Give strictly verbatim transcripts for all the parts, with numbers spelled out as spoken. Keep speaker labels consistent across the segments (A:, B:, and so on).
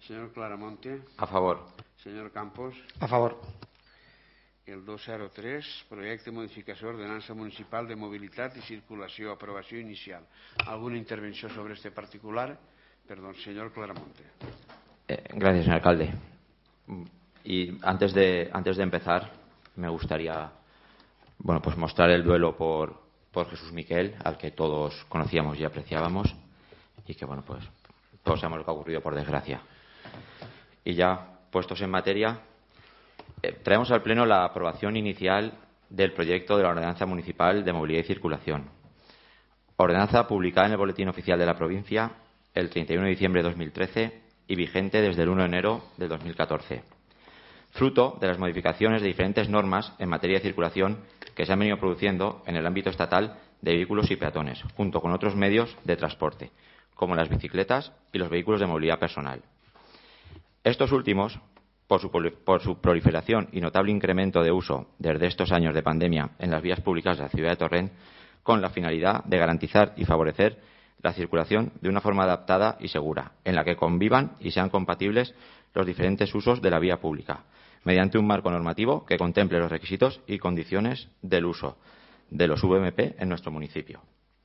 A: Señor Claramonte.
B: A favor.
A: Señor Campos.
C: A favor.
A: El dos cero tres, projecte de modificació d'ordenança municipal de mobilitat i circulació, aprovació inicial. ¿Alguna intervenció sobre este particular? Perdón, señor Claramonte.
B: Eh, gracias, señor alcalde. Y antes de, antes de empezar, me gustaría bueno, pues mostrar el duelo por, por Jesús Miquel, al que todos conocíamos y apreciábamos, y que, bueno, pues todos sabemos lo que ha ocurrido, por desgracia. Y ya, puestos en materia, eh, traemos al Pleno la aprobación inicial del proyecto de la Ordenanza Municipal de Movilidad y Circulación. Ordenanza publicada en el Boletín Oficial de la Provincia el treinta y uno de diciembre de dos mil trece y vigente desde el uno de enero de dos mil catorce. Fruto de las modificaciones de diferentes normas en materia de circulación que se han venido produciendo en el ámbito estatal de vehículos y peatones, junto con otros medios de transporte, como las bicicletas y los vehículos de movilidad personal. Estos últimos, por su, por su proliferación y notable incremento de uso desde estos años de pandemia en las vías públicas de la ciudad de Torrent, con la finalidad de garantizar y favorecer la circulación de una forma adaptada y segura, en la que convivan y sean compatibles los diferentes usos de la vía pública, mediante un marco normativo que contemple los requisitos y condiciones del uso de los V M P en nuestro municipio.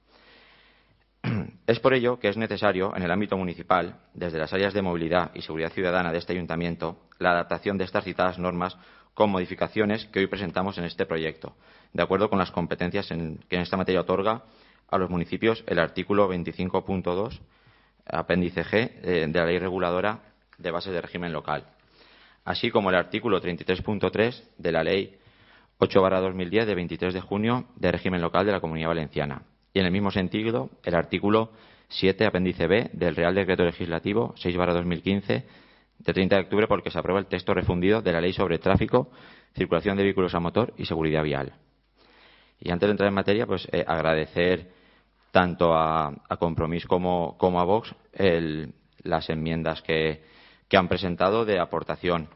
B: Es por ello que es necesario, en el ámbito municipal, desde las áreas de movilidad y seguridad ciudadana de este ayuntamiento, la adaptación de estas citadas normas con modificaciones que hoy presentamos en este proyecto, de acuerdo con las competencias en, que en esta materia otorga a los municipios el artículo veinticinco punto dos, apéndice G, eh, de la Ley Reguladora de Bases de Régimen Local, así como el artículo treinta y tres punto tres de la Ley ocho barra dos mil diez de veintitrés de junio de Régimen Local de la Comunidad Valenciana. Y en el mismo sentido, el artículo siete, apéndice B, del Real Decreto Legislativo seis barra dos mil quince, de treinta de octubre, por el que se aprueba el texto refundido de la Ley sobre Tráfico, Circulación de Vehículos a Motor y Seguridad Vial. Y antes de entrar en materia, pues eh, agradecer tanto a, a Compromís como, como a Vox el, las enmiendas que, que han presentado de aportación.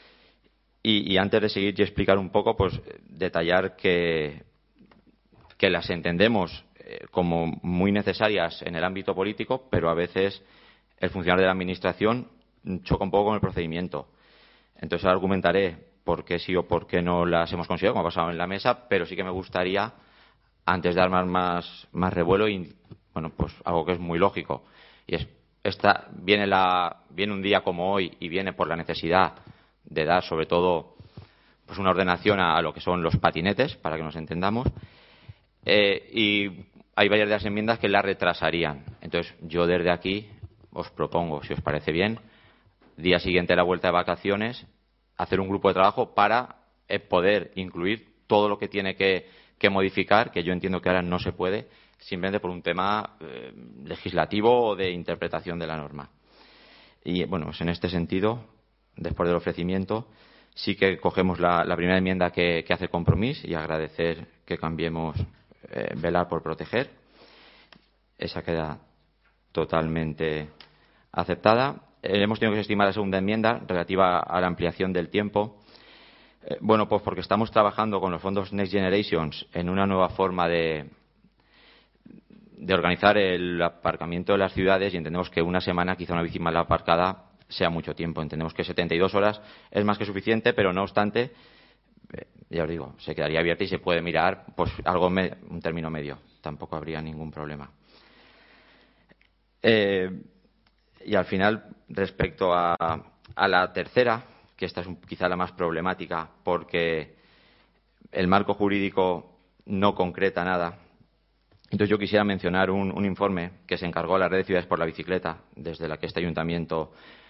B: Y, y antes de seguir y explicar un poco, pues detallar que, que las entendemos como muy necesarias en el ámbito político, pero a veces el funcionario de la Administración choca un poco con el procedimiento. Entonces argumentaré por qué sí o por qué no las hemos considerado, como ha pasado en la mesa, pero sí que me gustaría, antes de dar más, más, más revuelo, y bueno, pues algo que es muy lógico, y es esta viene la viene un día como hoy y viene por la necesidad de dar sobre todo pues una ordenación a, a lo que son los patinetes, para que nos entendamos, eh, y hay varias de las enmiendas que la retrasarían. Entonces, yo desde aquí os propongo, si os parece bien, día siguiente a la vuelta de vacaciones, hacer un grupo de trabajo para eh, poder incluir todo lo que tiene que, que modificar, que yo entiendo que ahora no se puede, simplemente por un tema eh, legislativo o de interpretación de la norma. Y, bueno, pues en este sentido, después del ofrecimiento, sí que cogemos la, la primera enmienda que, que hace Compromís y agradecer que cambiemos Eh, velar por proteger. Esa queda totalmente aceptada. Eh, hemos tenido que estimar la segunda enmienda relativa a la ampliación del tiempo. Eh, bueno, pues porque estamos trabajando con los fondos Next Generations en una nueva forma de, de organizar el aparcamiento de las ciudades, y entendemos que una semana, quizá una bici mal aparcada, sea mucho tiempo. Entendemos que setenta y dos horas es más que suficiente, pero no obstante, ya os digo, se quedaría abierta y se puede mirar pues algo me, un término medio, tampoco habría ningún problema. Eh, y al final, respecto a, a la tercera, que esta es un, quizá la más problemática, porque el marco jurídico no concreta nada. Entonces yo quisiera mencionar un, un informe que se encargó a la Red de Ciudades por la Bicicleta, desde la que este ayuntamiento